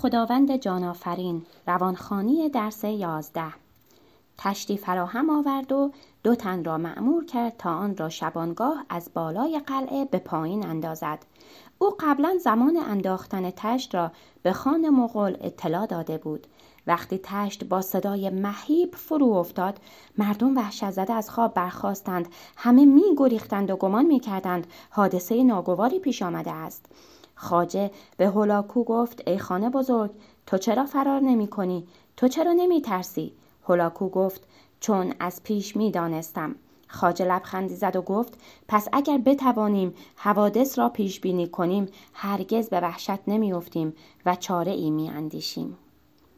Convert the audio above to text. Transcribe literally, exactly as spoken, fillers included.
خداوند جان آفرین. روانخوانی درس یازده. تشتی فراهم آورد و دو تن را مأمور کرد تا آن را شبانگاه از بالای قلعه به پایین اندازد. او قبلا زمان انداختن تشت را به خان مغول اطلاع داده بود. وقتی تشت با صدای مهیب فرو افتاد، مردم وحشت زده از خواب برخاستند. همه می گریختند و گمان می کردند حادثه ناگواری پیش آمده است. خواجه به هولاکو گفت: ای خان بزرگ، تو چرا فرار نمی کنی؟ تو چرا نمی ترسی؟ هولاکو گفت: چون از پیش می دانستم. خواجه لبخندی زد و گفت: پس اگر بتوانیم حوادث را پیش بینی کنیم، هرگز به وحشت نمی افتیم و چاره ای می اندیشیم.